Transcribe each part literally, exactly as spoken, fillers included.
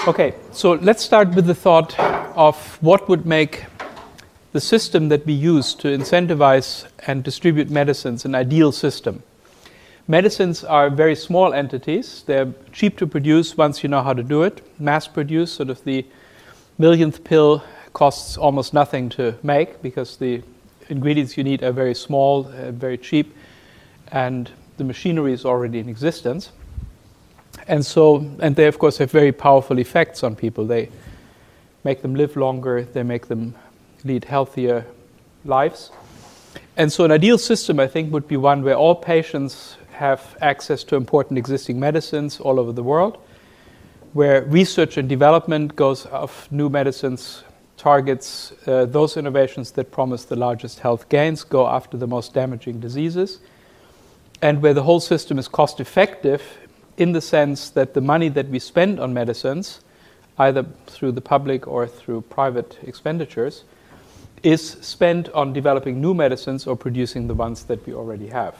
Okay, so let's start with the thought of what would make the system that we use to incentivize and distribute medicines an ideal system. Medicines are very small entities. They're cheap to produce once you know how to do it. Mass produce, sort of the millionth pill costs almost nothing to make because the ingredients you need are very small, uh, very cheap, and the machinery is already in existence. And so, and they of course have very powerful effects on people. They make them live longer, they make them lead healthier lives. And so an ideal system, I think, would be one where all patients have access to important existing medicines all over the world, where research and development goes of new medicines, targets uh, those innovations that promise the largest health gains, go after the most damaging diseases, and where the whole system is cost effective in the sense that the money that we spend on medicines, either through the public or through private expenditures, is spent on developing new medicines or producing the ones that we already have.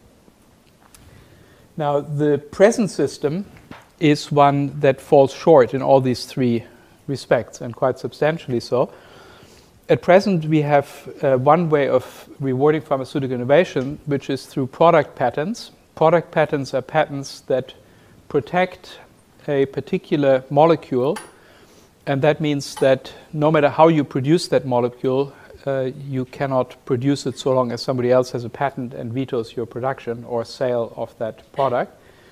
Now, the present system is one that falls short in all these three respects, and quite substantially so. At present, we have uh, one way of rewarding pharmaceutical innovation, which is through product patents. Product patents are patents that protect a particular molecule, and that means that no matter how you produce that molecule, uh, you cannot produce it so long as somebody else has a patent and vetoes your production or sale of that product.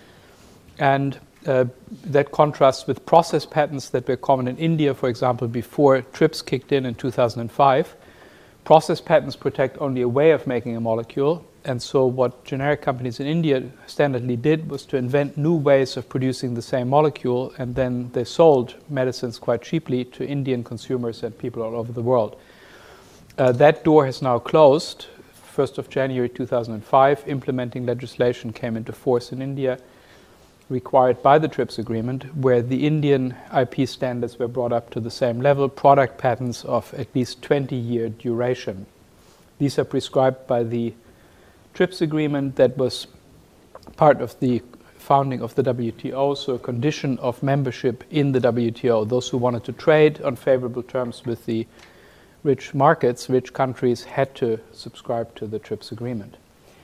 And uh, that contrasts with process patents that were common in India, for example, before TRIPS kicked in in two thousand five. Process patents protect only a way of making a molecule, and so what generic companies in India standardly did was to invent new ways of producing the same molecule, and then they sold medicines quite cheaply to Indian consumers and people all over the world. Uh, that door has now closed. first of January two thousand five, implementing legislation came into force in India, required by the TRIPS agreement, where the Indian I P standards were brought up to the same level, product patents of at least twenty-year duration. These are prescribed by the TRIPS agreement that was part of the founding of the W T O, so a condition of membership in the W T O. Those who wanted to trade on favorable terms with the rich markets, rich countries, had to subscribe to the TRIPS agreement.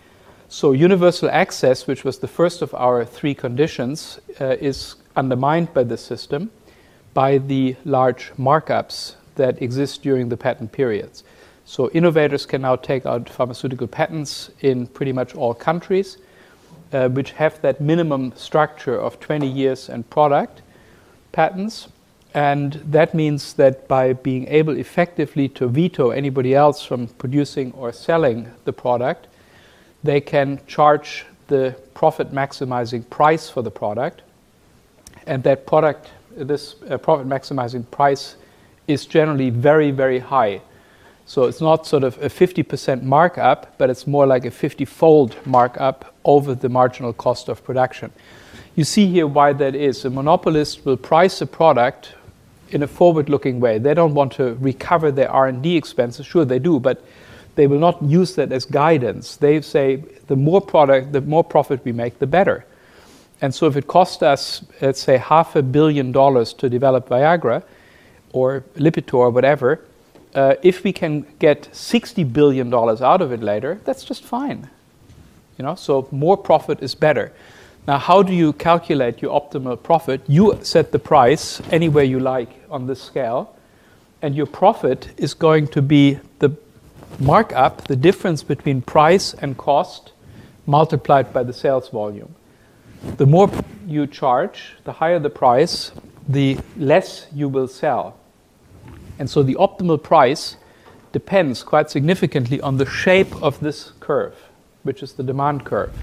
So universal access, which was the first of our three conditions, uh, is undermined by this system by the large markups that exist during the patent periods. So innovators can now take out pharmaceutical patents in pretty much all countries, uh, which have that minimum structure of twenty years and product patents. And that means that by being able effectively to veto anybody else from producing or selling the product, they can charge the profit maximizing price for the product. And that product, this uh, profit maximizing price is generally very, very high. So it's not sort of a fifty percent markup, but it's more like a fifty-fold markup over the marginal cost of production. You see here why that is. A monopolist will price a product in a forward-looking way. They don't want to recover their R and D expenses. Sure, they do, but they will not use that as guidance. They say the more product, the more profit we make, the better. And so if it costs us, let's say, half a billion dollars to develop Viagra or Lipitor or whatever, uh, if we can get sixty billion dollars out of it later, that's just fine. You know, so more profit is better. Now, how do you calculate your optimal profit? You set the price anywhere you like on this scale, and your profit is going to be the markup, the difference between price and cost multiplied by the sales volume. The more you charge, the higher the price, the less you will sell. And so the optimal price depends quite significantly on the shape of this curve, which is the demand curve.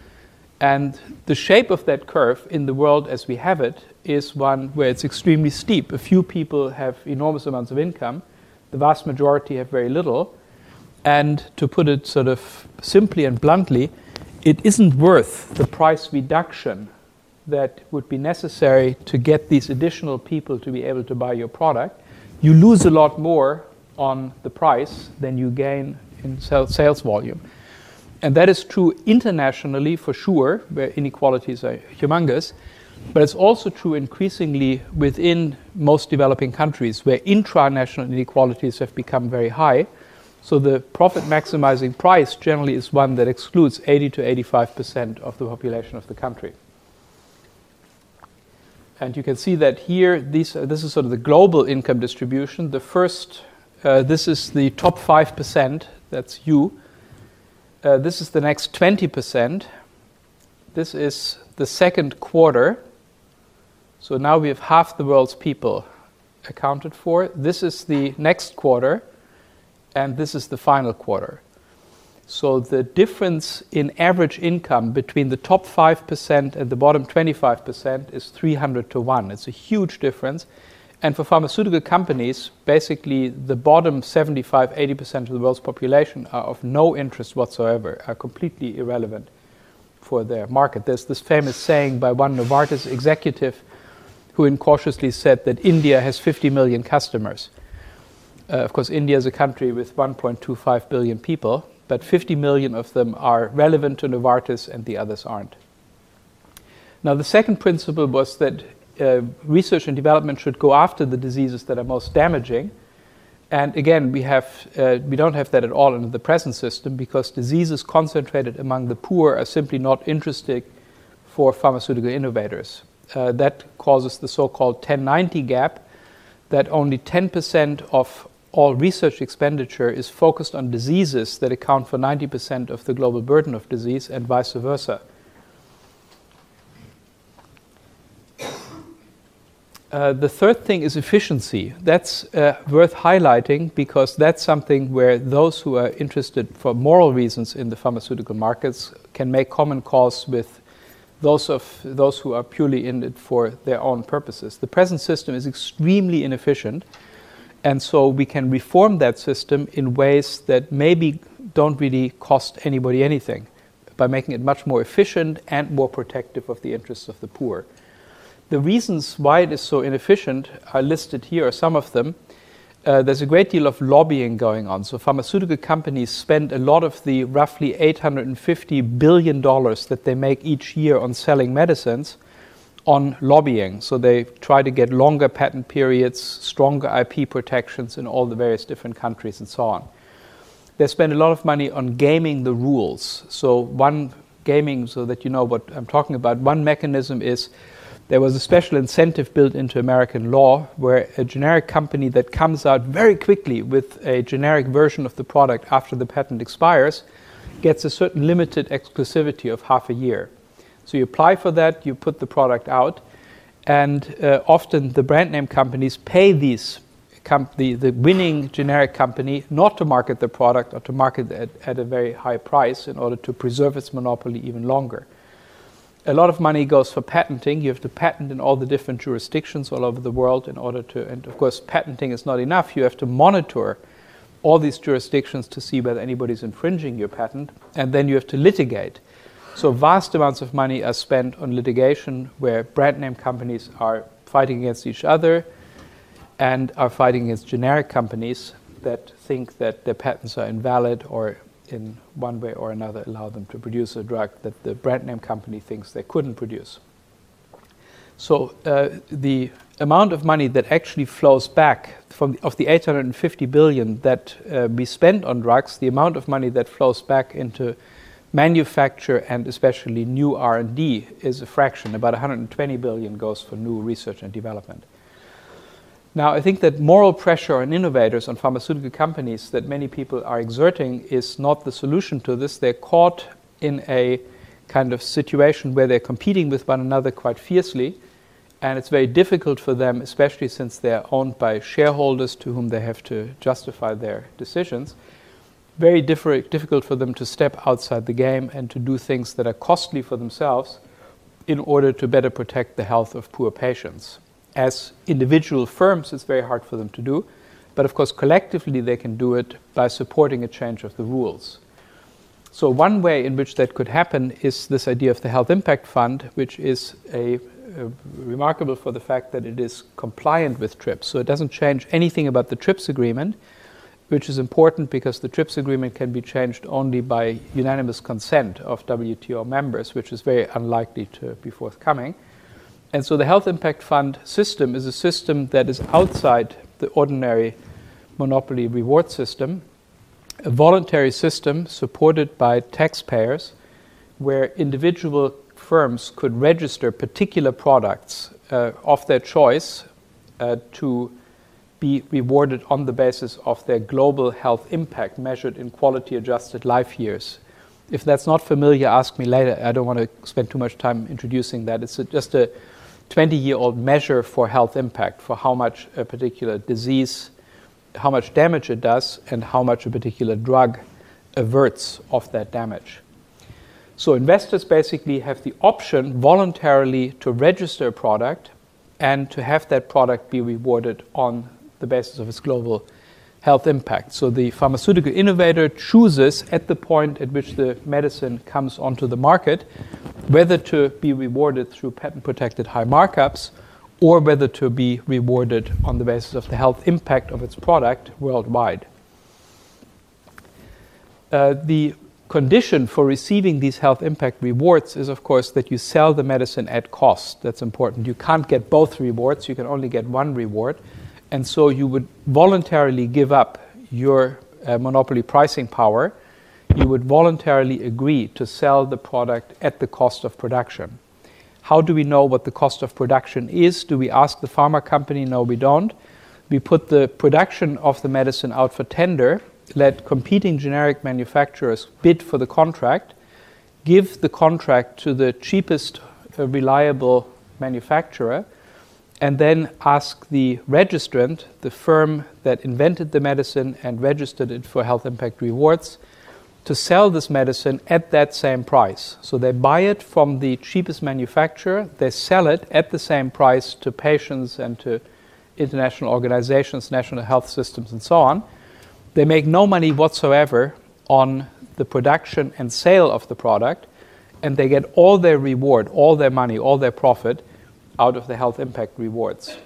And the shape of that curve in the world as we have it is one where it's extremely steep. A few people have enormous amounts of income. The vast majority have very little. And to put it sort of simply and bluntly, it isn't worth the price reduction that would be necessary to get these additional people to be able to buy your product. You lose a lot more on the price than you gain in sales volume. And that is true internationally for sure, where inequalities are humongous. But it's also true increasingly within most developing countries where intranational inequalities have become very high. So the profit maximizing price generally is one that excludes eighty to eighty-five percent of the population of the country. And you can see that here, these, uh, this is sort of the global income distribution. The first, uh, this is the top five percent, that's you. Uh, this is the next twenty percent. This is the second quarter. So now we have half the world's people accounted for. This is the next quarter, and this is the final quarter. So the difference in average income between the top five percent and the bottom twenty-five percent is three hundred to one. It's a huge difference. And for pharmaceutical companies, basically the bottom seventy-five, eighty percent of the world's population are of no interest whatsoever, are completely irrelevant for their market. There's this famous saying by one Novartis executive who incautiously said that India has fifty million customers. Uh, of course, India is a country with one point two five billion people, but fifty million of them are relevant to Novartis and the others aren't. Now, the second principle was that uh, research and development should go after the diseases that are most damaging. And again, we, have, uh, we don't have that at all in the present system because diseases concentrated among the poor are simply not interesting for pharmaceutical innovators. Uh, that causes the so-called ten ninety gap, that only ten percent of all research expenditure is focused on diseases that account for ninety percent of the global burden of disease and vice versa. Uh, the third thing is efficiency. That's uh, worth highlighting because that's something where those who are interested for moral reasons in the pharmaceutical markets can make common cause with those of those who are purely in it for their own purposes. The present system is extremely inefficient, and so we can reform that system in ways that maybe don't really cost anybody anything by making it much more efficient and more protective of the interests of the poor. The reasons why it is so inefficient are listed here, or some of them. Uh, there's a great deal of lobbying going on. So pharmaceutical companies spend a lot of the roughly eight hundred fifty billion dollars that they make each year on selling medicines on lobbying. So they try to get longer patent periods, stronger I P protections in all the various different countries and so on. They spend a lot of money on gaming the rules. So one gaming, so that you know what I'm talking about, one mechanism is there was a special incentive built into American law where a generic company that comes out very quickly with a generic version of the product after the patent expires gets a certain limited exclusivity of half a year. So you apply for that, you put the product out, and uh, often the brand name companies pay these com- the, the winning generic company not to market the product or to market it at, at a very high price in order to preserve its monopoly even longer. A lot of money goes for patenting. You have to patent in all the different jurisdictions all over the world in order to, and of course patenting is not enough. You have to monitor all these jurisdictions to see whether anybody's infringing your patent, and then you have to litigate. So vast amounts of money are spent on litigation where brand name companies are fighting against each other and are fighting against generic companies that think that their patents are invalid or in one way or another allow them to produce a drug that the brand name company thinks they couldn't produce. So uh, the amount of money that actually flows back from of the eight hundred fifty billion that uh, we spend on drugs, the amount of money that flows back into manufacture and especially new R and D is a fraction. About one hundred twenty billion goes for new research and development. Now, I think that moral pressure on innovators, on pharmaceutical companies that many people are exerting is not the solution to this. They're caught in a kind of situation where they're competing with one another quite fiercely, and it's very difficult for them, especially since they're owned by shareholders to whom they have to justify their decisions, very differ- difficult for them to step outside the game and to do things that are costly for themselves in order to better protect the health of poor patients. As individual firms, it's very hard for them to do, but of course collectively they can do it by supporting a change of the rules. So one way in which that could happen is this idea of the Health Impact Fund, which is a, a remarkable for the fact that it is compliant with TRIPS. So it doesn't change anything about the TRIPS agreement, which is important because the TRIPS agreement can be changed only by unanimous consent of W T O members, which is very unlikely to be forthcoming. And so the Health Impact Fund system is a system that is outside the ordinary monopoly reward system, a voluntary system supported by taxpayers where individual firms could register particular products uh, of their choice uh, to be rewarded on the basis of their global health impact measured in quality-adjusted life years. If that's not familiar, ask me later. I don't want to spend too much time introducing that. It's a, just a twenty-year-old measure for health impact, for how much a particular disease, how much damage it does, and how much a particular drug averts of that damage. So investors basically have the option voluntarily to register a product and to have that product be rewarded on the basis of its global health impact. So the pharmaceutical innovator chooses at the point at which the medicine comes onto the market whether to be rewarded through patent-protected high markups or whether to be rewarded on the basis of the health impact of its product worldwide. Uh, the condition for receiving these health impact rewards is, of course, that you sell the medicine at cost. That's important. You can't get both rewards. You can only get one reward. And so you would voluntarily give up your uh, monopoly pricing power. You would voluntarily agree to sell the product at the cost of production. How do we know what the cost of production is? Do we ask the pharma company? No, we don't. We put the production of the medicine out for tender, let competing generic manufacturers bid for the contract, give the contract to the cheapest uh, reliable manufacturer, and then ask the registrant, the firm that invented the medicine and registered it for health impact rewards, to sell this medicine at that same price. So they buy it from the cheapest manufacturer, they sell it at the same price to patients and to international organizations, national health systems, and so on. They make no money whatsoever on the production and sale of the product, and they get all their reward, all their money, all their profit out of the health impact rewards.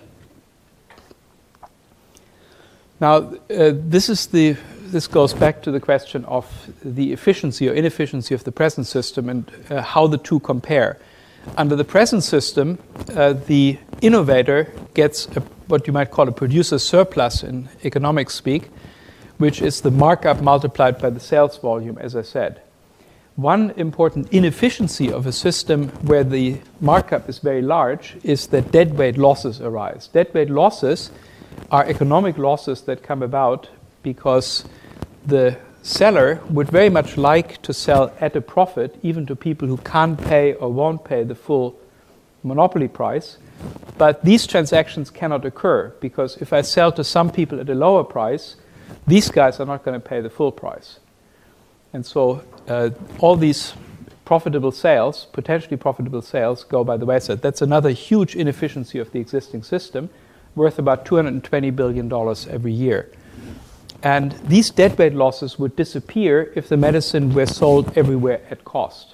Now, uh, this is the this goes back to the question of the efficiency or inefficiency of the present system and uh, how the two compare. Under the present system, uh, the innovator gets a, what you might call a producer surplus in economics speak, which is the markup multiplied by the sales volume, as I said. One important inefficiency of a system where the markup is very large is that deadweight losses arise. Deadweight losses are economic losses that come about because the seller would very much like to sell at a profit even to people who can't pay or won't pay the full monopoly price. But these transactions cannot occur because if I sell to some people at a lower price, these guys are not going to pay the full price. And so uh, all these profitable sales, potentially profitable sales, go by the wayside. That's another huge inefficiency of the existing system, worth about two hundred twenty billion dollars every year. And these deadweight losses would disappear if the medicine were sold everywhere at cost.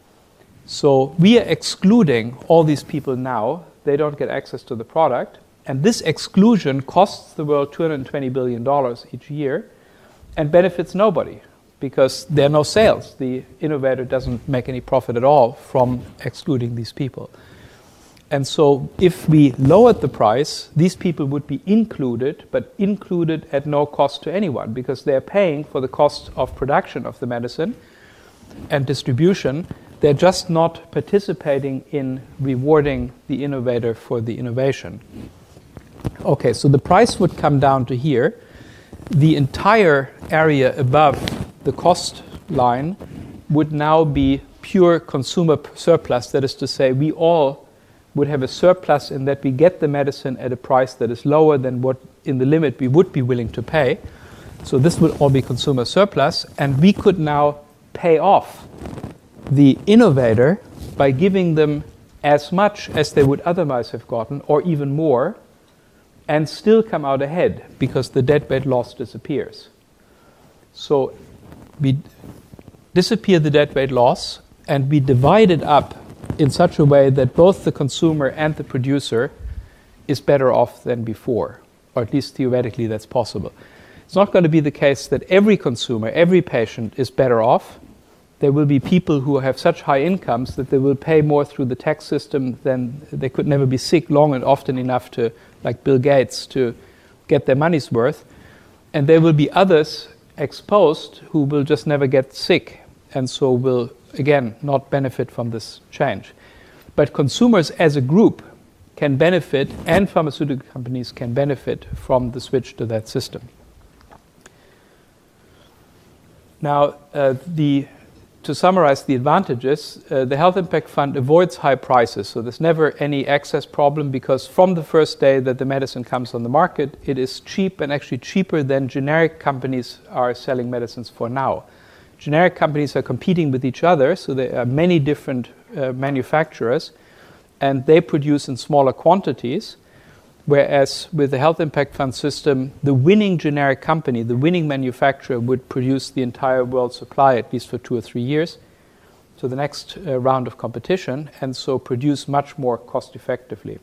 So we are excluding all these people now. They don't get access to the product. And this exclusion costs the world two hundred twenty billion dollars each year and benefits nobody because there are no sales. The innovator doesn't make any profit at all from excluding these people. And so if we lowered the price, these people would be included, but included at no cost to anyone because they're paying for the cost of production of the medicine and distribution. They're just not participating in rewarding the innovator for the innovation. Okay, so the price would come down to here. The entire area above the cost line would now be pure consumer surplus. That is to say, we all would have a surplus in that we get the medicine at a price that is lower than what in the limit we would be willing to pay. So this would all be consumer surplus, and we could now pay off the innovator by giving them as much as they would otherwise have gotten, or even more, and still come out ahead because the deadweight loss disappears. So we disappear the deadweight loss and we divide it up in such a way that both the consumer and the producer is better off than before, or at least theoretically that's possible. It's not going to be the case that every consumer, every patient is better off. there will be people who have such high incomes that they will pay more through the tax system than they could never be sick long and often enough to, like Bill Gates, to get their money's worth. And there will be others exposed who will just never get sick and so will, again, not benefit from this change. But consumers as a group can benefit, and pharmaceutical companies can benefit from the switch to that system. Now, uh, the, to summarize the advantages, uh, the Health Impact Fund avoids high prices, so there's never any access problem, because from the first day that the medicine comes on the market, it is cheap, and actually cheaper than generic companies are selling medicines for now. Generic companies are competing with each other, so there are many different uh, manufacturers, and they produce in smaller quantities, whereas with the Health Impact Fund system, the winning generic company, the winning manufacturer, would produce the entire world supply, at least for two or three years, to the next uh, round of competition, and so produce much more cost effectively.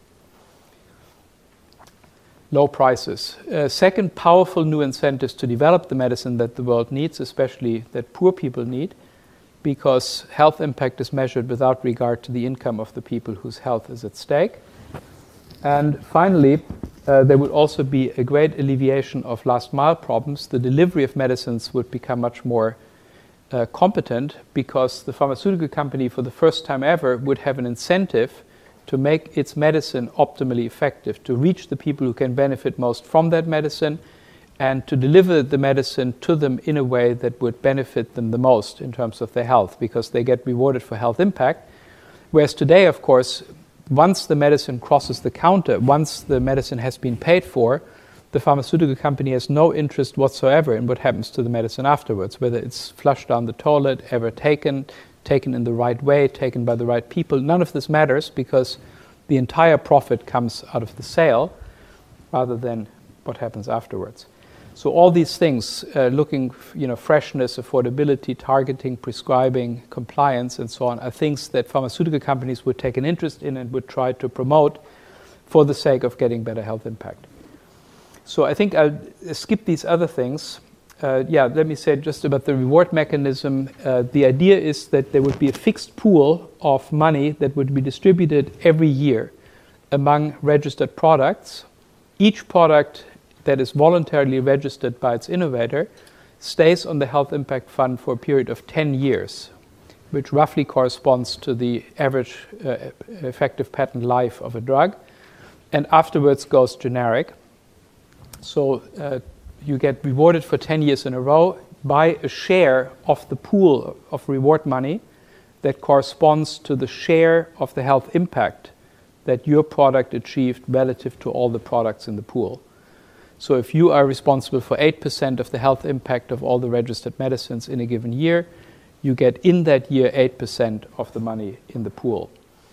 Low prices. Uh, second, powerful new incentives to develop the medicine that the world needs, especially that poor people need, because health impact is measured without regard to the income of the people whose health is at stake. And finally, uh, there would also be a great alleviation of last mile problems. The delivery of medicines would become much more uh, competent, because the pharmaceutical company, for the first time ever, would have an incentive to make its medicine optimally effective, to reach the people who can benefit most from that medicine, and to deliver the medicine to them in a way that would benefit them the most in terms of their health, because they get rewarded for health impact. Whereas today, of course, once the medicine crosses the counter, once the medicine has been paid for, the pharmaceutical company has no interest whatsoever in what happens to the medicine afterwards, whether it's flushed down the toilet, ever taken, taken in the right way, taken by the right people. None of this matters, because the entire profit comes out of the sale rather than what happens afterwards. So all these things, uh, looking, you know, freshness, affordability, targeting, prescribing, compliance, and so on, are things that pharmaceutical companies would take an interest in and would try to promote for the sake of getting better health impact. So I think I'll skip these other things. Uh, yeah, let me say just about the reward mechanism. Uh, the idea is that there would be a fixed pool of money that would be distributed every year among registered products. Each product that is voluntarily registered by its innovator stays on the Health Impact Fund for a period of ten years, which roughly corresponds to the average uh, effective patent life of a drug, and afterwards goes generic. So uh, you get rewarded for ten years in a row by a share of the pool of reward money that corresponds to the share of the health impact that your product achieved relative to all the products in the pool. So if you are responsible for eight percent of the health impact of all the registered medicines in a given year, you get in that year eight percent of the money in the pool.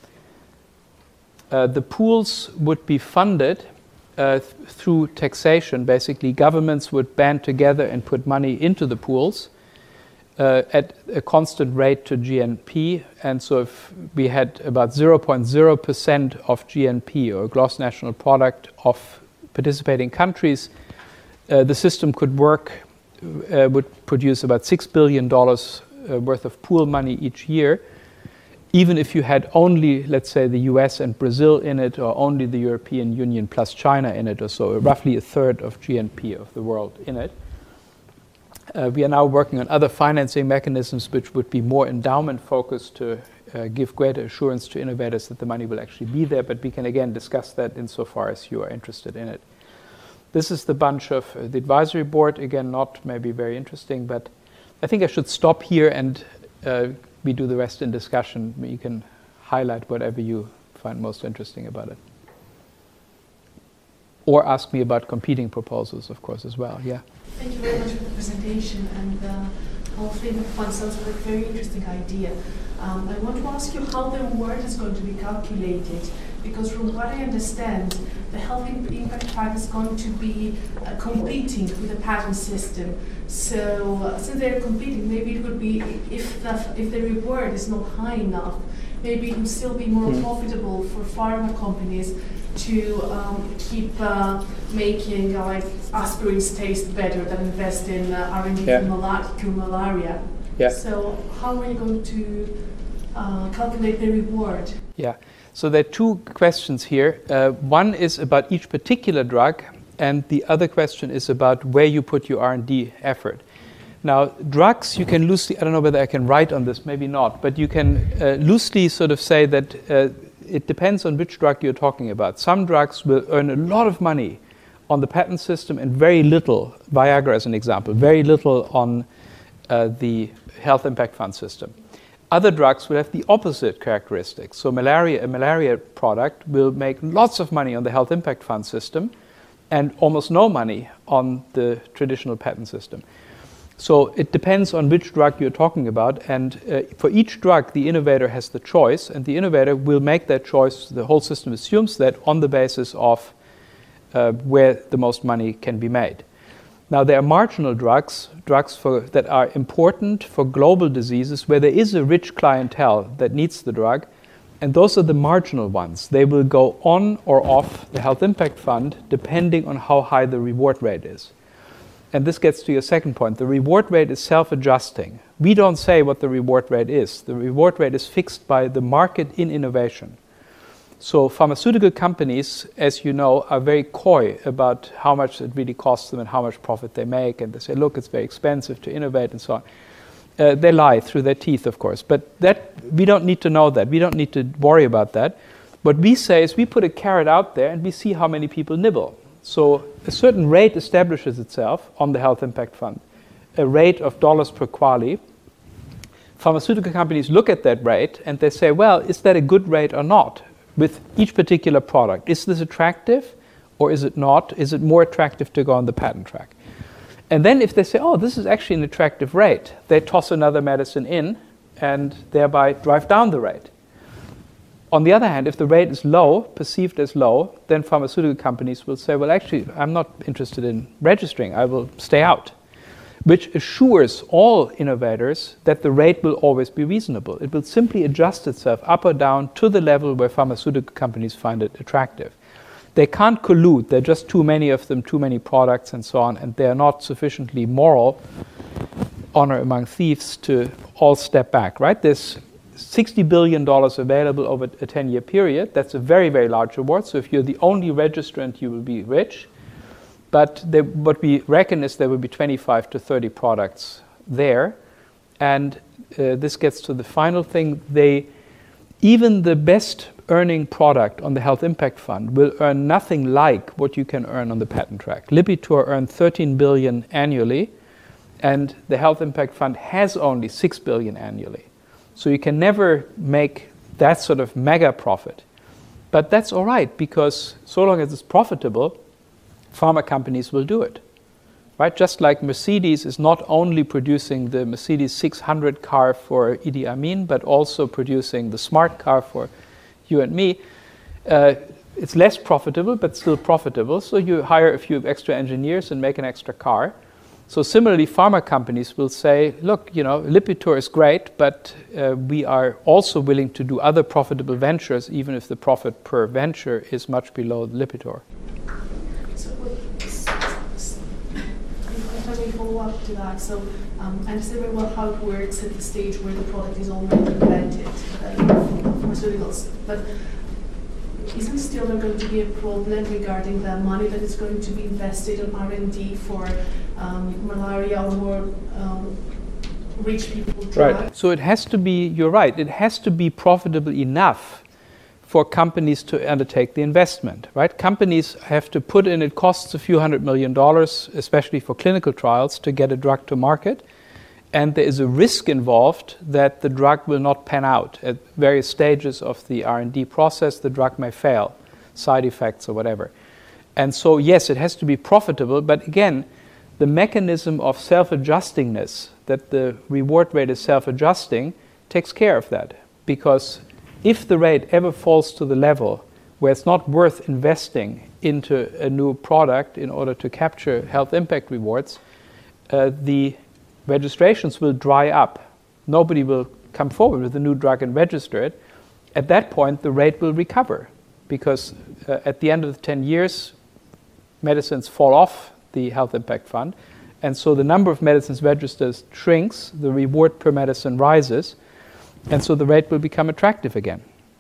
Uh, the pools would be funded uh, th- through taxation. Basically, governments would band together and put money into the pools uh, at a constant rate to G N P. And so if we had about zero point zero percent of G N P, or gross national product, of participating countries, uh, the system could work, uh, would produce about six billion dollars uh, worth of pool money each year, even if you had only, let's say, the U S and Brazil in it, or only the European Union plus China in it, or so, roughly a third of G N P of the world in it. Uh, we are now working on other financing mechanisms which would be more endowment focused to uh, give greater assurance to innovators that the money will actually be there, but we can again discuss that insofar as you are interested in it. This is the bunch of uh, the advisory board, again not maybe very interesting, but I think I should stop here and uh, we do the rest in discussion. You can highlight whatever you find most interesting about it. Or ask me about competing proposals, of course, as well. Yeah. Thank you very much for the presentation, and the whole thing fund sounds like a very interesting idea. Um, I want to ask you how the reward is going to be calculated, because from what I understand, the Health Impact Fund is going to be uh, competing with the patent system. So uh, since they're competing, maybe it could be, if the, if the reward is not high enough, maybe it would still be more mm. profitable for pharma companies to um, keep uh, making uh, like aspirins taste better than invest in uh, R and D yeah. for malaria. Yeah. So how are you going to uh, calculate the reward? Yeah. So there are two questions here. Uh, one is about each particular drug, and the other question is about where you put your R and D effort. Now, drugs, you can loosely, I don't know whether I can write on this, maybe not, but you can uh, loosely sort of say that uh, it depends on which drug you're talking about. Some drugs will earn a lot of money on the patent system and very little, Viagra as an example, very little on uh, the health impact fund system. Other drugs will have the opposite characteristics. So malaria, a malaria product will make lots of money on the health impact fund system and almost no money on the traditional patent system. So it depends on which drug you're talking about, and uh, for each drug the innovator has the choice, and the innovator will make that choice, the whole system assumes that, on the basis of uh, where the most money can be made. Now there are marginal drugs, drugs for, that are important for global diseases where there is a rich clientele that needs the drug, and those are the marginal ones. They will go on or off the health impact fund depending on how high the reward rate is. And this gets to your second point. The reward rate is self-adjusting. We don't say what the reward rate is. The reward rate is fixed by the market in innovation. So pharmaceutical companies, as you know, are very coy about how much it really costs them and how much profit they make. And they say, look, it's very expensive to innovate and so on. Uh, they lie through their teeth, of course. But that we don't need to know that. We don't need to worry about that. What we say is we put a carrot out there and we see how many people nibble. So a certain rate establishes itself on the health impact fund, a rate of dollars per quality. Pharmaceutical companies look at that rate and they say, well, is that a good rate or not with each particular product? Is this attractive or is it not? Is it more attractive to go on the patent track? And then if they say, oh, this is actually an attractive rate, they toss another medicine in and thereby drive down the rate. On the other hand, if the rate is low, perceived as low, then pharmaceutical companies will say, well, actually, I'm not interested in registering. I will stay out, which assures all innovators that the rate will always be reasonable. It will simply adjust itself up or down to the level where pharmaceutical companies find it attractive. They can't collude. There are just too many of them, too many products and so on, and they are not sufficiently moral, honor among thieves, to all step back, right? There's sixty billion dollars available over a ten-year period. That's a very, very large reward. So if you're the only registrant, you will be rich. But there, what we reckon is there will be twenty-five to thirty products there. And uh, this gets to the final thing. They, even the best earning product on the Health Impact Fund will earn nothing like what you can earn on the patent track. Lipitor earned thirteen billion dollars annually, and the Health Impact Fund has only six billion dollars annually. So you can never make that sort of mega profit. But that's all right, because so long as it's profitable, pharma companies will do it. Right? Just like Mercedes is not only producing the Mercedes six hundred car for Idi Amin, but also producing the smart car for you and me. Uh, it's less profitable, but still profitable. So you hire a few extra engineers and make an extra car. So similarly, pharma companies will say, look, you know, Lipitor is great, but uh, we are also willing to do other profitable ventures, even if the profit per venture is much below Lipitor. So, if I may follow up to that, so um, I understand very well how it works at the stage where the product is already invented, uh, pharmaceuticals, but isn't still there going to be a problem regarding the money that is going to be invested in R and D for um, malaria or more um, rich people drugs? Right. So it has to be, you're right, it has to be profitable enough for companies to undertake the investment, right? Companies have to put in, it costs a few hundred million dollars, especially for clinical trials, to get a drug to market. And there is a risk involved that the drug will not pan out. At various stages of the R and D process, the drug may fail, side effects or whatever. And so, yes, it has to be profitable, but again, the mechanism of self-adjustingness, that the reward rate is self-adjusting, takes care of that. Because if the rate ever falls to the level where it's not worth investing into a new product in order to capture health impact rewards, uh, the registrations will dry up. Nobody will come forward with a new drug and register it. At that point, the rate will recover, because uh, at the end of the ten years, medicines fall off the Health Impact Fund, And so the number of medicines registered shrinks, the reward per medicine rises, and so the rate will become attractive again.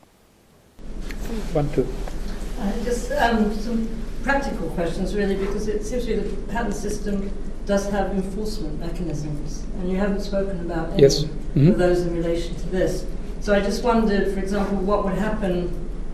One, two. Uh, just um, some practical questions, really, because it seems to me the patent system does have enforcement mechanisms, and you haven't spoken about any yes. mm-hmm. of those in relation to this. So I just wondered, for example, what would happen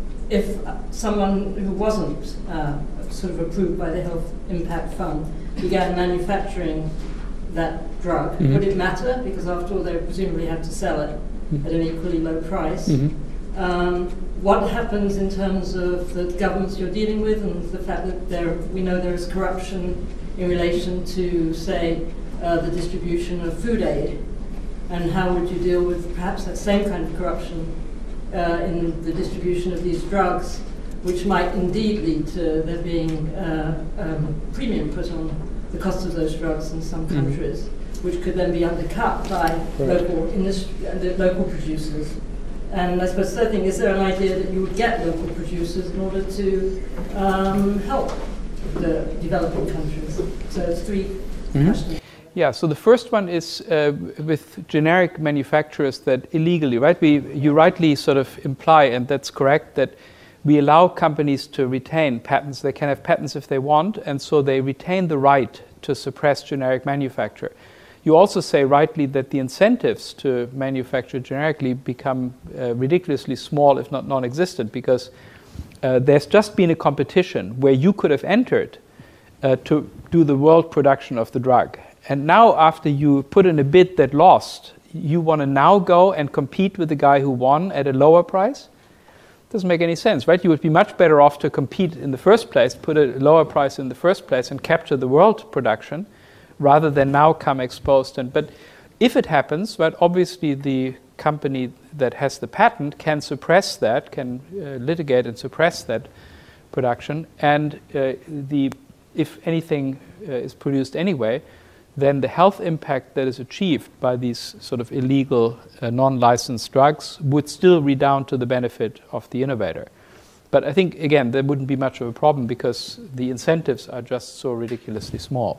if someone who wasn't uh, sort of approved by the Health Impact Fund began manufacturing that drug. Mm-hmm. Would it matter? Because after all, they would presumably have to sell it mm-hmm. at an equally low price. Mm-hmm. Um, what happens in terms of the governments you're dealing with and the fact that there, we know there is corruption in relation to, say, uh, the distribution of food aid? And how would you deal with perhaps that same kind of corruption uh, in the distribution of these drugs, which might indeed lead to there being uh, um, premium put on the cost of those drugs in some countries, mm-hmm. which could then be undercut by right. local industry, uh, the local producers. And I suppose the third thing, is there an idea that you would get local producers in order to um, help the developing countries? So it's three mm-hmm. questions. Yeah, so the first one is uh, with generic manufacturers that illegally, right? We, you rightly sort of imply, and that's correct, that we allow companies to retain patents. They can have patents if they want, and so they retain the right to suppress generic manufacture. You also say rightly that the incentives to manufacture generically become uh, ridiculously small, if not non-existent, because uh, there's just been a competition where you could have entered uh, to do the world production of the drug. And now, after you put in a bid that lost, you want to now go and compete with the guy who won at a lower price? Doesn't make any sense, right? You would be much better off to compete in the first place, put a lower price in the first place, and capture the world production, rather than now come exposed. And but if it happens, right, obviously the company that has the patent can suppress that, can uh, litigate and suppress that production, and uh, the if anything uh, is produced anyway, then the health impact that is achieved by these sort of illegal, uh, non-licensed drugs would still redound to the benefit of the innovator. But I think, again, there wouldn't be much of a problem because the incentives are just so ridiculously small.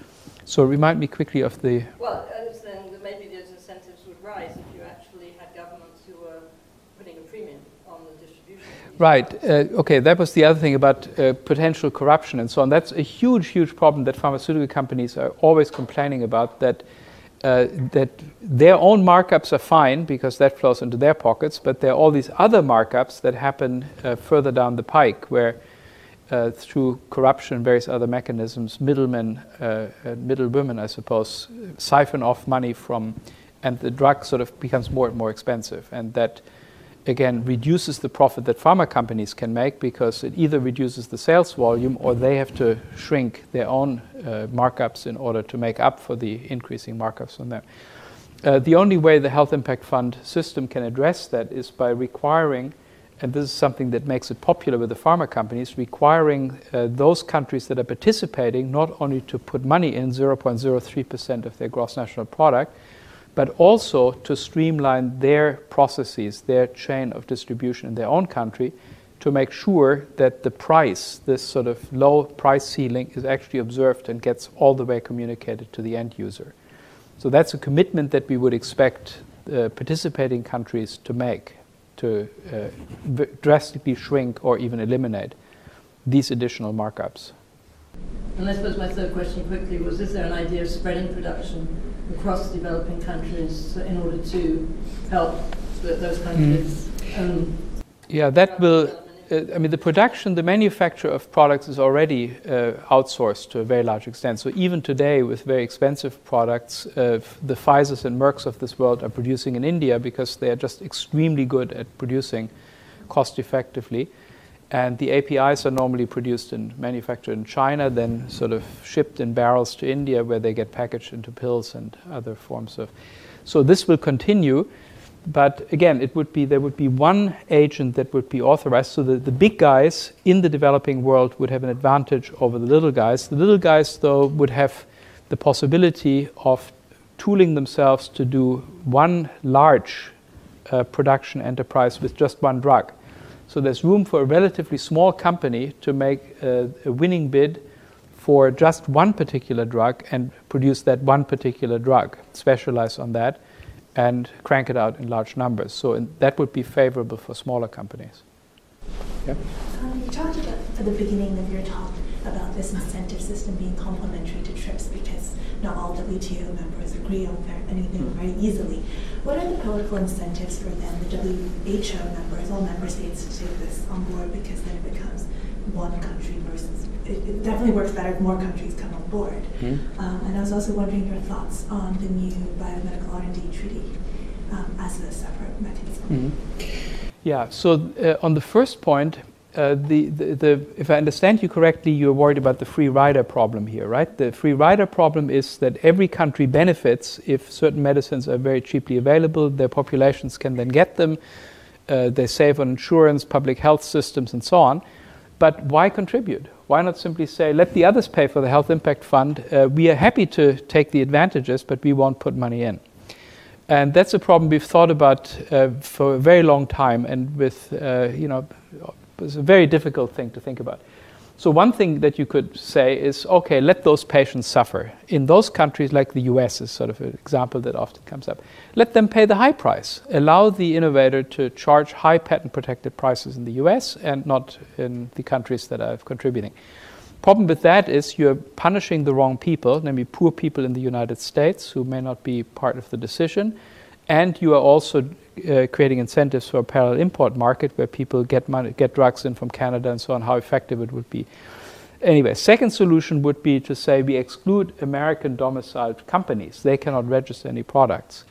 So remind me quickly of the... Well, I was saying that maybe those incentives would rise if you actually had governments who were putting a premium on the distribution. Right. Uh, okay, that was the other thing about uh, potential corruption and so on. That's a huge, huge problem that pharmaceutical companies are always complaining about, that uh, that their own markups are fine because that flows into their pockets, but there are all these other markups that happen uh, further down the pike where uh, through corruption and various other mechanisms, middlemen, uh, uh, middlewomen, I suppose, siphon off money from, and the drug sort of becomes more and more expensive. And that again, reduces the profit that pharma companies can make because it either reduces the sales volume or they have to shrink their own uh, markups in order to make up for the increasing markups on them. Uh, the only way the Health Impact Fund system can address that is by requiring, and this is something that makes it popular with the pharma companies, requiring uh, those countries that are participating not only to put money in zero point zero three percent of their gross national product, but also to streamline their processes, their chain of distribution in their own country, to make sure that the price, this sort of low price ceiling, is actually observed and gets all the way communicated to the end user. So that's a commitment that we would expect uh, participating countries to make, to uh, v- drastically shrink or even eliminate these additional markups. And I suppose my third question quickly was, is there an idea of spreading production across developing countries in order to help the, those countries? Mm. Um, yeah, that will, uh, I mean, the production, the manufacture of products is already uh, outsourced to a very large extent. So even today, with very expensive products, uh, the Pfizers and Mercks of this world are producing in India because they are just extremely good at producing cost effectively. And the A P Is are normally produced and manufactured in China, then sort of shipped in barrels to India, where they get packaged into pills and other forms of. So this will continue, but again, it would be there would be one agent that would be authorized. So the, the big guys in the developing world would have an advantage over the little guys. The little guys, though, would have the possibility of tooling themselves to do one large uh, production enterprise with just one drug. So there's room for a relatively small company to make a, a winning bid for just one particular drug and produce that one particular drug, specialize on that, and crank it out in large numbers. So in, that would be favorable for smaller companies. Yeah? Um, you talked about, at the beginning of your talk, about this incentive system being complementary to TRIPS because not all W T O members agree on anything mm. very easily. What are the political incentives for then the W H O members, all member states, to take this on board, because then it becomes one country versus, it, it definitely works better if more countries come on board. Mm. Um, and I was also wondering your thoughts on the new biomedical R and D treaty um, as a separate mechanism. Mm. Yeah, so uh, on the first point, Uh, the, the, the, if I understand you correctly, you're worried about the free rider problem here, right? The free rider problem is that every country benefits if certain medicines are very cheaply available, their populations can then get them, uh, they save on insurance, public health systems, and so on. But why contribute? Why not simply say, let the others pay for the health impact fund, uh, we are happy to take the advantages, but we won't put money in. And that's a problem we've thought about uh, for a very long time, and with, uh, you know, it's a very difficult thing to think about. So one thing that you could say is, okay, let those patients suffer. In those countries, like the U S is sort of an example that often comes up, let them pay the high price. Allow the innovator to charge high patent-protected prices in the U S and not in the countries that are contributing. Problem with that is you're punishing the wrong people, namely poor people in the United States who may not be part of the decision, and you are also Uh, creating incentives for a parallel import market where people get money, get drugs in from Canada and so on, how effective it would be. Anyway, second solution would be to say we exclude American domiciled companies. They cannot register any products.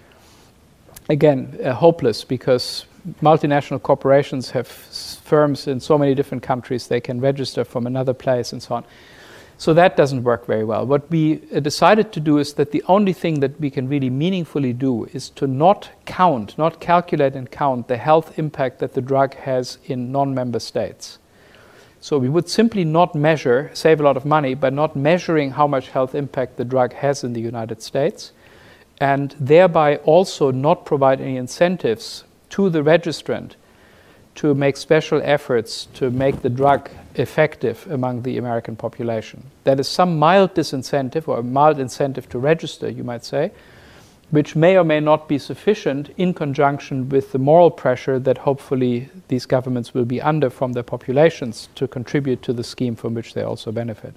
Again, uh, hopeless, because multinational corporations have s- firms in so many different countries, they can register from another place and so on. So that doesn't work very well. What we uh, decided to do is that the only thing that we can really meaningfully do is to not count, not calculate and count the health impact that the drug has in non-member states. So we would simply not measure, save a lot of money, by not measuring how much health impact the drug has in the United States, and thereby also not provide any incentives to the registrant to make special efforts to make the drug effective among the American population. That is some mild disincentive or a mild incentive to register, you might say, which may or may not be sufficient in conjunction with the moral pressure that hopefully these governments will be under from their populations to contribute to the scheme from which they also benefit.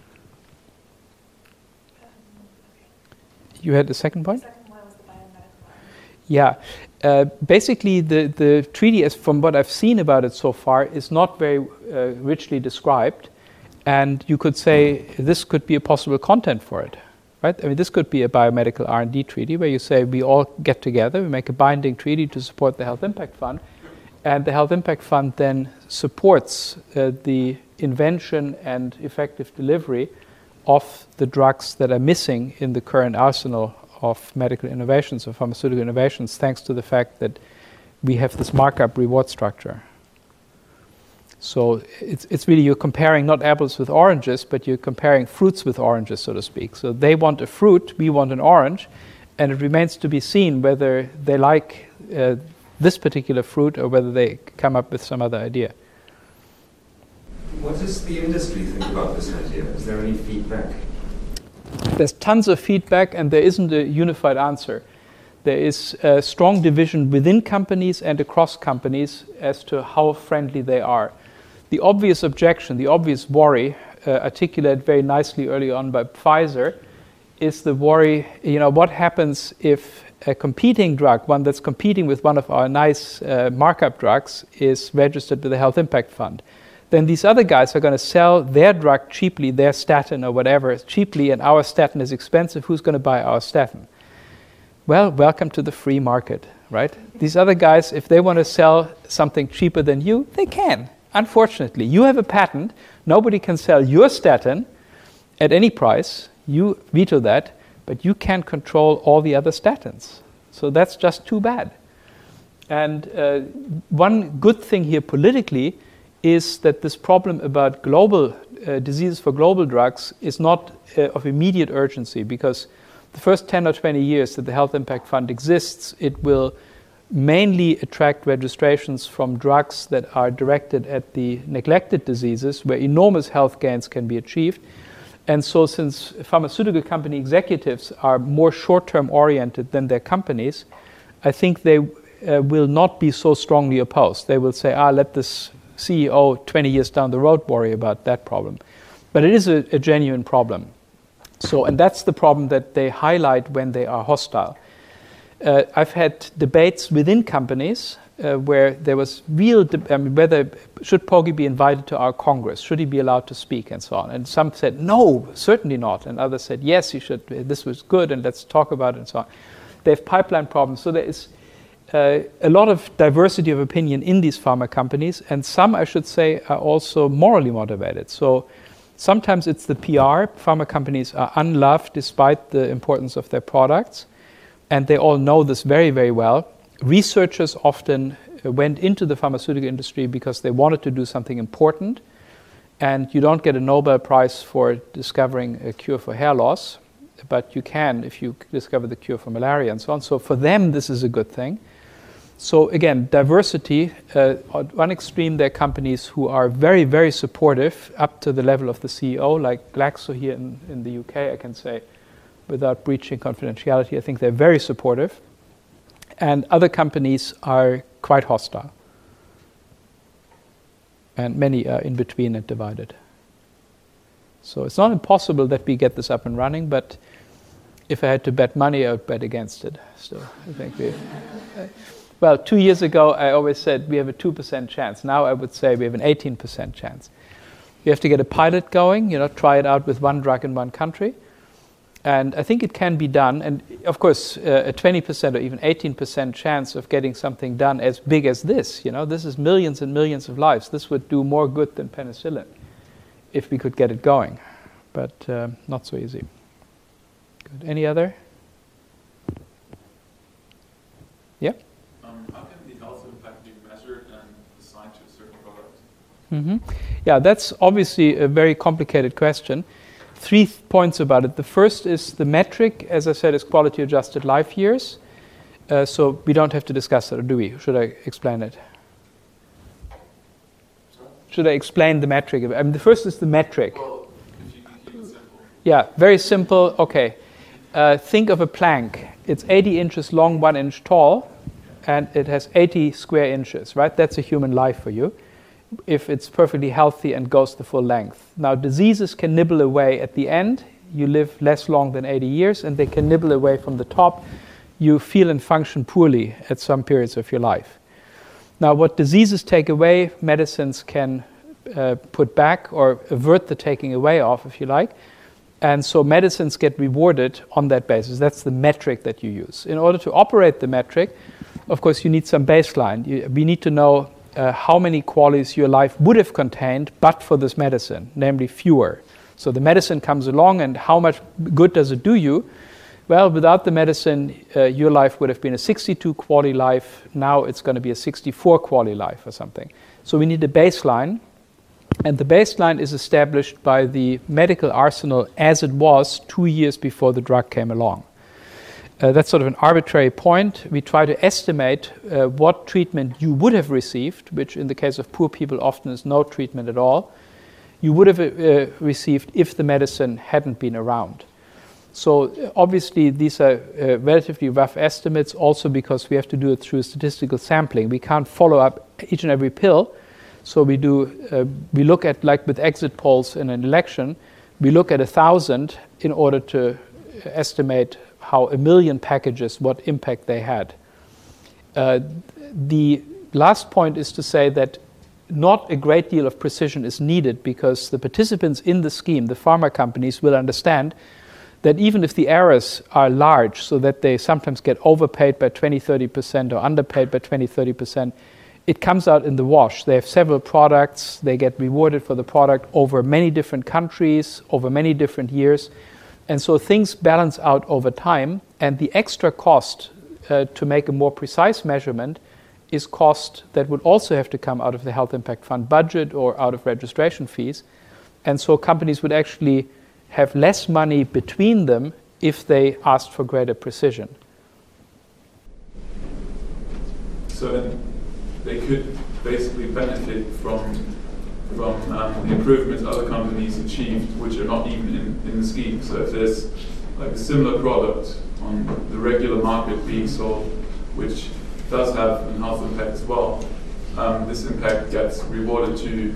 You had the second point? Yeah, uh, basically the, the treaty, as from what I've seen about it so far, is not very uh, richly described, and you could say this could be a possible content for it, right? I mean, this could be a biomedical R and D treaty where you say we all get together, we make a binding treaty to support the Health Impact Fund, and the Health Impact Fund then supports uh, the invention and effective delivery of the drugs that are missing in the current arsenal of medical innovations, of pharmaceutical innovations, thanks to the fact that we have this markup reward structure. So it's, it's really, you're comparing not apples with oranges, but you're comparing fruits with oranges, so to speak. So they want a fruit, we want an orange, and it remains to be seen whether they like uh, this particular fruit or whether they come up with some other idea. What does the industry think about this idea? Is there any feedback? There's tons of feedback, and there isn't a unified answer. There is a strong division within companies and across companies as to how friendly they are. The obvious objection, the obvious worry, uh, articulated very nicely early on by Pfizer, is the worry, you know, what happens if a competing drug, one that's competing with one of our nice uh, markup drugs, is registered with the Health Impact Fund? Then these other guys are going to sell their drug cheaply, their statin or whatever, cheaply, and our statin is expensive. Who's going to buy our statin? Well, welcome to the free market, right? These other guys, if they want to sell something cheaper than you, they can. Unfortunately, you have a patent. Nobody can sell your statin at any price. You veto that, but you can't control all the other statins. So that's just too bad. And uh, one good thing here politically is that this problem about global uh, diseases for global drugs is not uh, of immediate urgency, because the first ten or twenty years that the Health Impact Fund exists, it will mainly attract registrations from drugs that are directed at the neglected diseases where enormous health gains can be achieved. And so since pharmaceutical company executives are more short-term oriented than their companies, I think they uh, will not be so strongly opposed. They will say, ah, let this C E O twenty years down the road worry about that problem. But it is a, a genuine problem. So, and that's the problem that they highlight when they are hostile. Uh, I've had debates within companies uh, where there was real, de- I mean, whether should Pogge be invited to our Congress, should he be allowed to speak, and so on. And some said, no, certainly not. And others said, yes, he should, this was good, and let's talk about it, and so on. They have pipeline problems. So there is uh, a lot of diversity of opinion in these pharma companies, and some, I should say, are also morally motivated. So sometimes it's the P R. Pharma companies are unloved despite the importance of their products. And they all know this very, very well. Researchers often went into the pharmaceutical industry because they wanted to do something important. And you don't get a Nobel Prize for discovering a cure for hair loss, but you can if you discover the cure for malaria and so on. So for them, this is a good thing. So again, diversity. Uh, at one extreme, there are companies who are very, very supportive up to the level of the C E O, like Glaxo here in, in the U K, I can say, without breaching confidentiality. I think they're very supportive. And other companies are quite hostile. And many are in between and divided. So it's not impossible that we get this up and running, but if I had to bet money, I would bet against it. So I think we... Uh, well, two years ago, I always said we have a two percent chance. Now I would say we have an eighteen percent chance. You have to get a pilot going, you know, try it out with one drug in one country. And I think it can be done. And of course, uh, a twenty percent or even eighteen percent chance of getting something done as big as this, you know, this is millions and millions of lives. This would do more good than penicillin if we could get it going. But uh, not so easy. Good. Any other? Yeah? Um, how can the health impact be measured and assigned to a certain product? Mm-hmm. Yeah, that's obviously a very complicated question. Three th- points about it. The first is the metric, as I said, is quality adjusted life years. Uh, so we don't have to discuss that, or do we? Should I explain it? Sorry? Should I explain the metric? I mean, the first is the metric. Well, if you can keep it simple. Yeah, very simple. Okay. Uh, think of a plank. It's eighty inches long, one inch tall, and it has eighty square inches, right? That's a human life for you, if it's perfectly healthy and goes the full length. Now, diseases can nibble away at the end. You live less long than eighty years, and they can nibble away from the top. You feel and function poorly at some periods of your life. Now, what diseases take away, medicines can uh, put back or avert the taking away of, if you like. And so medicines get rewarded on that basis. That's the metric that you use. In order to operate the metric, of course, you need some baseline. You, we need to know Uh, how many qualities your life would have contained but for this medicine, namely fewer. So the medicine comes along, and how much good does it do you? Well, without the medicine, uh, your life would have been a sixty-two quality life. Now it's going to be a sixty-four quality life or something. So we need a baseline, and the baseline is established by the medical arsenal as it was two years before the drug came along. Uh, that's sort of an arbitrary point. We try to estimate uh, what treatment you would have received, which in the case of poor people often is no treatment at all, you would have uh, received if the medicine hadn't been around. So uh, obviously these are uh, relatively rough estimates, also because we have to do it through statistical sampling. We can't follow up each and every pill. So we do, uh, we look at, like with exit polls in an election, we look at a thousand in order to estimate how a million packages, what impact they had. Uh, the last point is to say that not a great deal of precision is needed, because the participants in the scheme, the pharma companies, will understand that even if the errors are large, so that they sometimes get overpaid by twenty, thirty percent or underpaid by twenty, thirty percent, it comes out in the wash. They have several products, they get rewarded for the product over many different countries, over many different years. And so things balance out over time, and the extra cost uh, to make a more precise measurement is cost that would also have to come out of the Health Impact Fund budget or out of registration fees. And so companies would actually have less money between them if they asked for greater precision. So then they could basically benefit from from um, the improvements other companies achieved, which are not even in, in the scheme. So if there's like a similar product on the regular market being sold, which does have a health impact as well, um, this impact gets rewarded to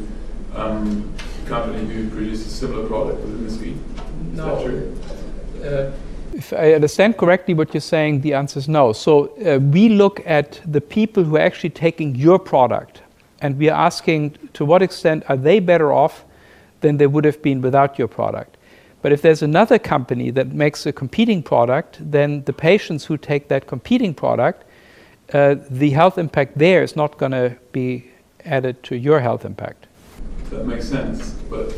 um, the company who produces a similar product within the scheme. Is that true? Uh, if I understand correctly what you're saying, the answer is no. So uh, we look at the people who are actually taking your product, and we are asking to what extent are they better off than they would have been without your product. But if there's another company that makes a competing product, then the patients who take that competing product, uh, the health impact there is not going to be added to your health impact. That makes sense. But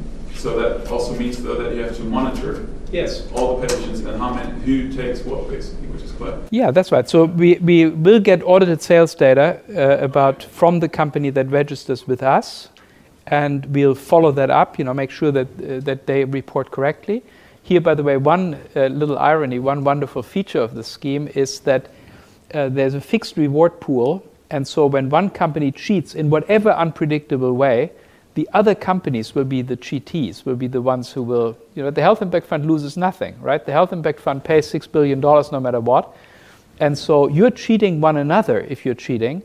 so that also means though that you have to monitor Yes. all the patients and how many, who takes what basically, which is quite. Yeah, that's right. So we, we will get audited sales data uh, about from the company that registers with us, and we'll follow that up, you know, make sure that uh, that they report correctly. Here, by the way, one uh, little irony, one wonderful feature of the scheme is that uh, there's a fixed reward pool, and so when one company cheats in whatever unpredictable way, the other companies will be the cheatees, will be the ones who will, you know, the Health Impact Fund loses nothing, right? The Health Impact Fund pays six billion dollars no matter what. And so you're cheating one another if you're cheating.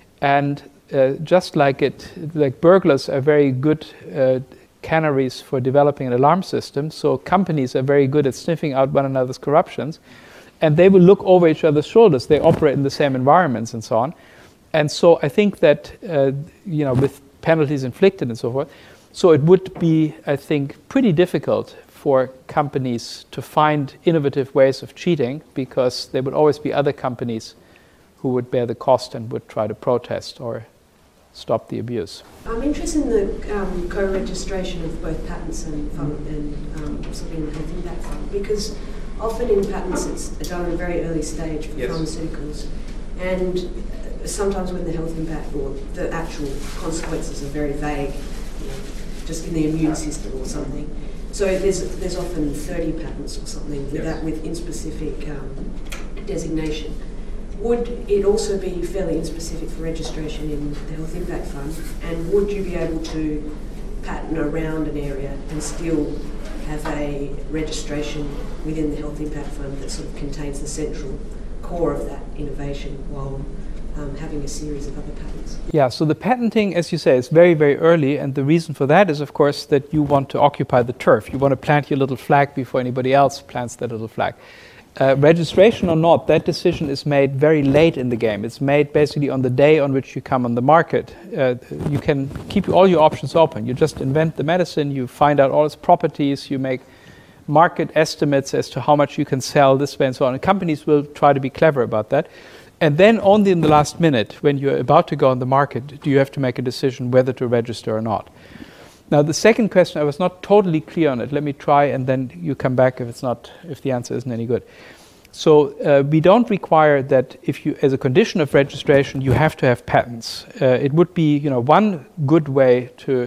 And uh, just like it, like burglars are very good uh, canaries for developing an alarm system, so companies are very good at sniffing out one another's corruptions. And they will look over each other's shoulders. They operate in the same environments and so on. And so I think that, uh, you know, with penalties inflicted and so forth. So it would be, I think, pretty difficult for companies to find innovative ways of cheating, because there would always be other companies who would bear the cost and would try to protest or stop the abuse. I'm interested in the um, co-registration of both patents and, fund, and um, something in the Health Impact Fund, because often in patents it's done at a very early stage for yes. pharmaceuticals, and sometimes when the health impact or the actual consequences are very vague, you know, just in the immune system or something. So there's there's often thirty patents or something with yes. that with inspecific um, designation. Would it also be fairly inspecific for registration in the Health Impact Fund? And would you be able to patent around an area and still have a registration within the Health Impact Fund that sort of contains the central core of that innovation while Um, having a series of other patents? Yeah, so the patenting, as you say, is very, very early, and the reason for that is, of course, that you want to occupy the turf. You want to plant your little flag before anybody else plants that little flag. Uh, registration or not, that decision is made very late in the game. It's made basically on the day on which you come on the market. Uh, you can keep all your options open. You just invent the medicine, you find out all its properties, you make market estimates as to how much you can sell this way and so on. And companies will try to be clever about that. And then only in the last minute, when you're about to go on the market, do you have to make a decision whether to register or not. Now, the second question, I was not totally clear on it. Let me try, and then you come back if it's not, if the answer isn't any good. So uh, we don't require that if you, as a condition of registration, you have to have patents. Uh, it would be, you know, one good way to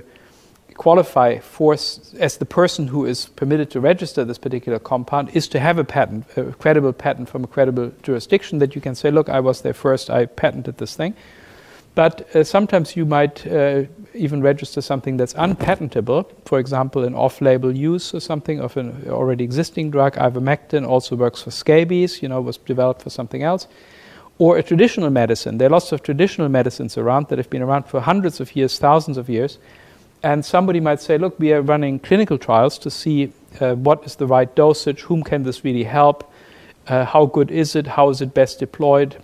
qualify for as the person who is permitted to register this particular compound is to have a patent, a credible patent from a credible jurisdiction that you can say, look, I was there first, I patented this thing. But uh, sometimes you might uh, even register something that's unpatentable, for example, an off-label use or something of an already existing drug. Ivermectin also works for scabies, you know, was developed for something else. Or a traditional medicine. There are lots of traditional medicines around that have been around for hundreds of years, thousands of years. And somebody might say, look, we are running clinical trials to see uh, what is the right dosage, whom can this really help, uh, how good is it, how is it best deployed,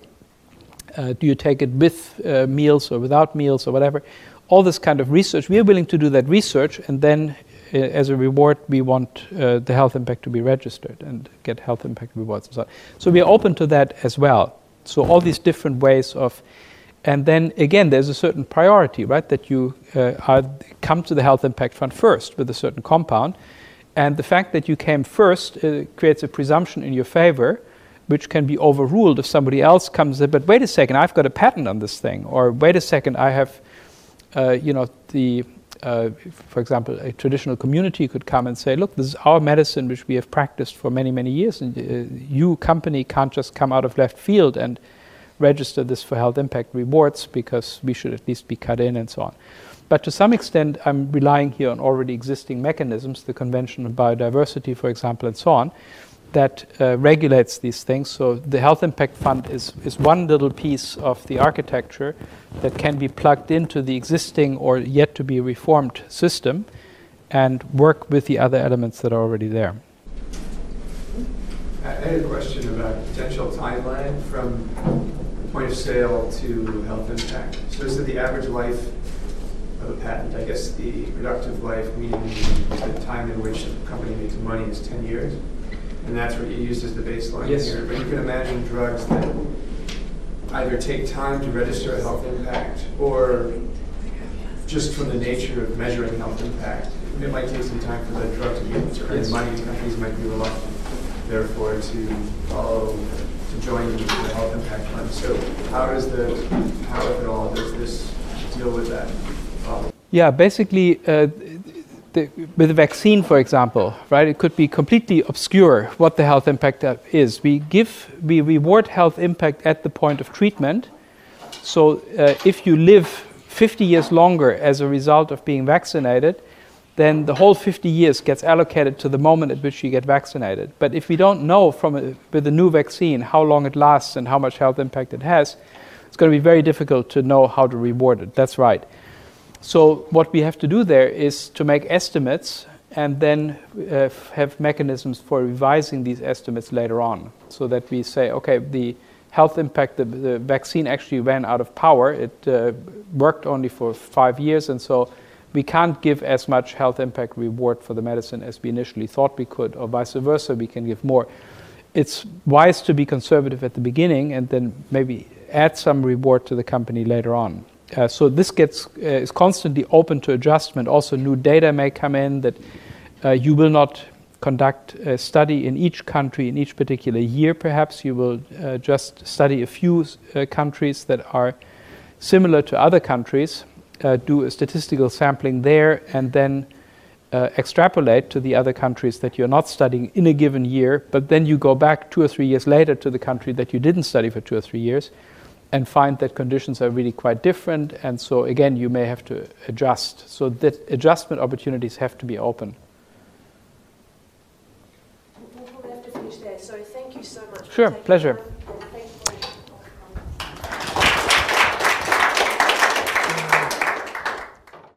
uh, do you take it with uh, meals or without meals or whatever. All this kind of research, we are willing to do that research, and then uh, as a reward we want uh, the health impact to be registered and get health impact rewards and so on. So we are open to that as well. So all these different ways of. And then again, there's a certain priority, right? That you uh, are, come to the Health Impact Fund first with a certain compound, and the fact that you came first uh, creates a presumption in your favor, which can be overruled if somebody else comes in. But wait a second, I've got a patent on this thing, or wait a second, I have, uh, you know, the, uh, for example, a traditional community could come and say, look, this is our medicine which we have practiced for many, many years, and uh, you company can't just come out of left field and register this for health impact rewards because we should at least be cut in and so on. But to some extent, I'm relying here on already existing mechanisms, the Convention on Biodiversity, for example, and so on, that uh, regulates these things. So the Health Impact Fund is, is one little piece of the architecture that can be plugged into the existing or yet to be reformed system and work with the other elements that are already there. I had a question about potential timeline from point of sale to health impact. So is it the average life of a patent? I guess the productive life, meaning the time in which a company makes money, is ten years. And that's what you used as the baseline Yes. here. But you can imagine drugs that either take time to register a health impact or just from the nature of measuring health impact, it might take some time for the drug to be able to earn Yes. money. Companies might be reluctant, therefore, to follow, to join the health impact fund. So how does the, how if at all does this deal with that problem? Yeah, basically, uh, the, with a vaccine, for example, right, it could be completely obscure what the health impact is. We give, we reward health impact at the point of treatment. So uh, if you live fifty years longer as a result of being vaccinated, then the whole fifty years gets allocated to the moment at which you get vaccinated. But if we don't know from a, with a new vaccine how long it lasts and how much health impact it has, it's going to be very difficult to know how to reward it. That's right. So what we have to do there is to make estimates and then uh, have mechanisms for revising these estimates later on, so that we say, okay, the health impact, the, the vaccine actually ran out of power. It uh, worked only for five years, and so we can't give as much health impact reward for the medicine as we initially thought we could, or vice versa, we can give more. It's wise to be conservative at the beginning and then maybe add some reward to the company later on. Uh, so this gets uh, is constantly open to adjustment. Also, new data may come in that uh, you will not conduct a study in each country in each particular year. Perhaps you will uh, just study a few uh, countries that are similar to other countries, uh, do a statistical sampling there, and then uh, extrapolate to the other countries that you're not studying in a given year. But then you go back two or three years later to the country that you didn't study for two or three years, and find that conditions are really quite different, and so again you may have to adjust. So that adjustment opportunities have to be open. We'll have to finish there, so thank you so much. Sure, for taking pleasure. time.